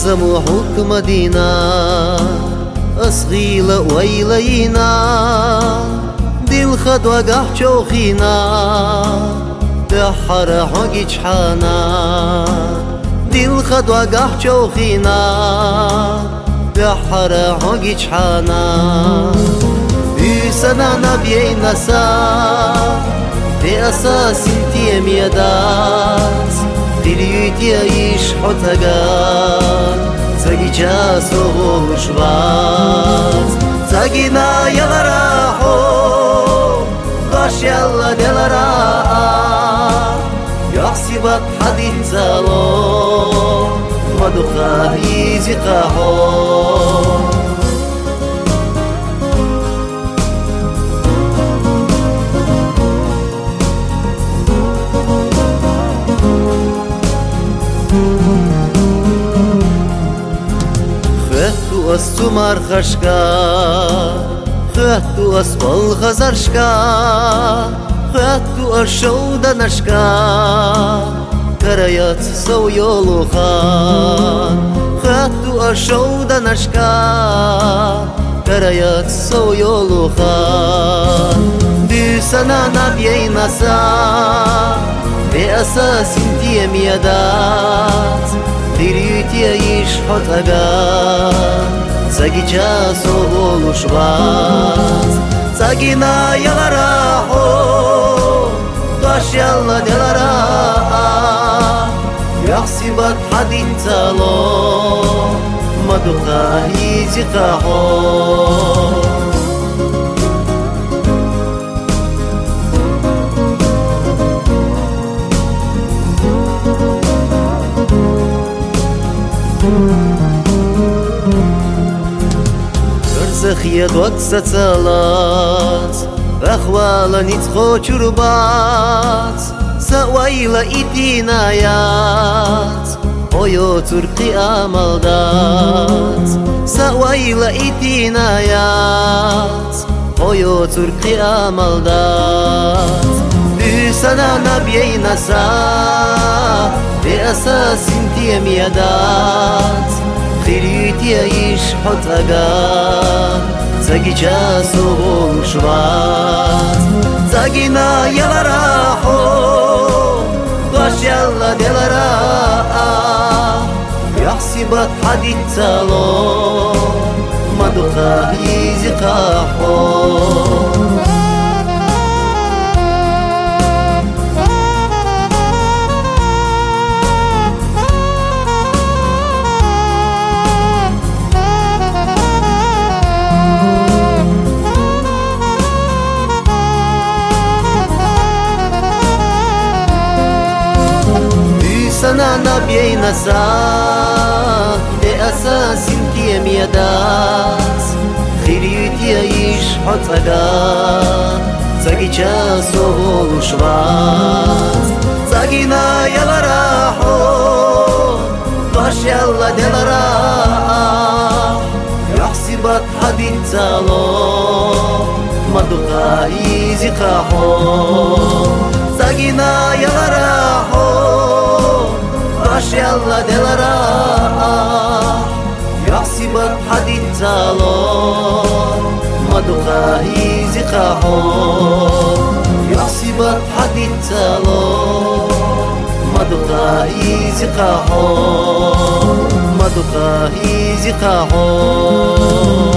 سمو حكم دينا أصغيل ويلينا دل خد وقح شوخينا بحر حقي جحانا دل خد وقح شوخينا بحر حقي جحانا سنا نبي نسا بأساس انتي ميداس دليتي يعيش حتقان زاقي جاسو وشواز زاقينا يغراحو باش يلا دلراح يحسبك حديث زالو مدخاه يزقاحو Сумар хашка, хату аспал хазаршка, хату ашоуда нашка, караят соуйолуха, хату ашоуда нашка, караят соуйолуха. Дюсана набьейнаса, беаса синтия миядат, дирюти яиш хотаган. زاقي جاسو ولشواز زاقينا يغراحو باش يلا دلراح يحسبك حديث تالو مدخاه يزقاحو زخيت وقت صلات أخوالا نتخو شربات سويل إتنايات أيو ترقي أمالدات سويل إتنايات أيو ترقي أمالدات بسنا نبي نسا بأساس انتي ميادات خيريتي يعيش حتقان زاقي جاسو وشواز زاقينا يغراحو باش يلا دلراح يحسبك حديث تالو مدخاه يزقاحو سنا نبي نسا بأساس انتي ميداس خيريتي يعيش حتقان زاقي جاسو وشواز زاقينا يغراحو باش يلا دلراح يحسبك حديث تالو مدخاه يزقاحو زاقينا يغراحو باش يلا دلراح يحسبك حديث تالو مدخاه يزقاحو يحسبك حديث تالو مدخاه يزقاحو مدخاه يزقاحو